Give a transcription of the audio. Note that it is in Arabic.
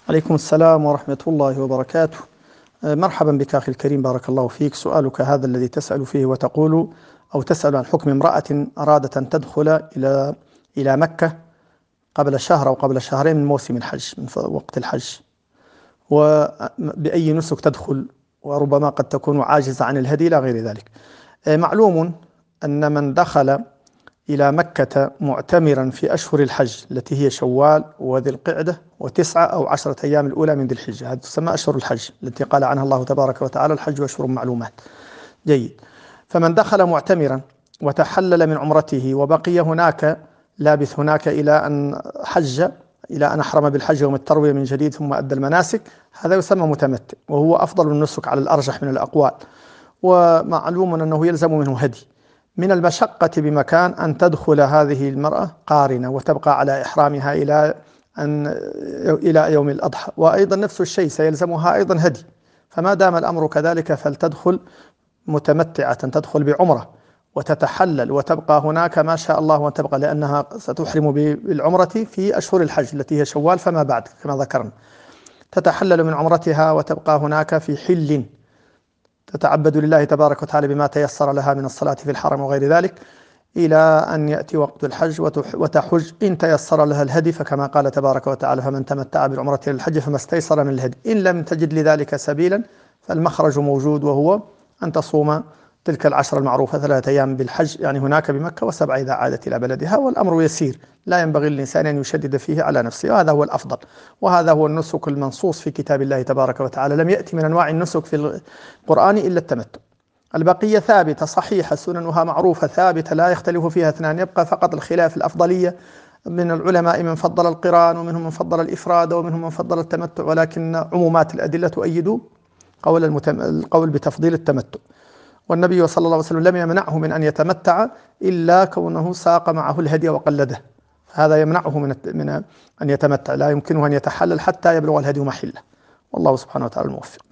عليكم السلام ورحمة الله وبركاته. مرحبا بك أخي الكريم، بارك الله فيك. سؤالك هذا الذي تسأل فيه وتقول أو تسأل عن حكم امرأة أرادت أن تدخل إلى مكة قبل شهر أو قبل شهرين من موسم الحج، من وقت الحج، وبأي نسك تدخل، وربما قد تكون عاجزة عن الهدي إلى غير ذلك. معلوم أن من دخل إلى مكة معتمرا في أشهر الحج التي هي شوال وذي القعدة وتسعة أو 10 أيام الأولى من ذي الحجة، هذه تسمى أشهر الحج التي قال عنها الله تبارك وتعالى: الحج أشهر معلومات. جيد. فمن دخل معتمرا وتحلل من عمرته وبقي هناك، لابث هناك إلى أن حج، إلى أن أحرم بالحج يوم التروية من جديد ثم أدى المناسك، هذا يسمى متمتع، وهو أفضل النسك على الأرجح من الأقوال. ومعلوم أنه يلزم منه هدي. من المشقة بمكان أن تدخل هذه المرأة قارنة وتبقى على إحرامها إلى يوم الأضحى، وأيضا نفس الشيء سيلزمها أيضا هدي. فما دام الأمر كذلك فلتدخل متمتعة، تدخل بعمرة وتتحلل وتبقى هناك ما شاء الله وأن تبقى، لأنها ستحرم بالعمرة في أشهر الحج التي هي شوال فما بعد كما ذكرنا. تتحلل من عمرتها وتبقى هناك في حل، تتعبد لله تبارك وتعالى بما تيسر لها من الصلاة في الحرم وغير ذلك، إلى أن يأتي وقت الحج وتحج إن تيسر لها الهدي، فكما قال تبارك وتعالى: فمن تمتع بالعمرة إلى الحج فما استيسر من الهدي. إن لم تجد لذلك سبيلا فالمخرج موجود، وهو أن تصوم تلك العشر المعروفة 3 أيام بالحج، يعني هناك بمكة، و7 إذا عادت إلى بلدها. والأمر يسير، لا ينبغي للإنسان أن يشدد فيه على نفسه، وهذا هو الأفضل، وهذا هو النسك المنصوص في كتاب الله تبارك وتعالى. لم يأتي من أنواع النسك في القرآن إلا التمتع. البقية ثابتة صحيحة، سننها معروفة ثابتة لا يختلف فيها اثنان، يبقى فقط الخلاف الأفضلية من العلماء، من فضل القران ومنهم من فضل الإفراد ومنهم من فضل التمتع، ولكن عمومات الأدلة تؤيد القول بتفضيل التمتع. والنبي صلى الله عليه وسلم لم يمنعه من أن يتمتع إلا كونه ساق معه الهدي وقلده، هذا يمنعه من أن يتمتع، لا يمكنه أن يتحلل حتى يبلغ الهدي محله. والله سبحانه وتعالى الموفق.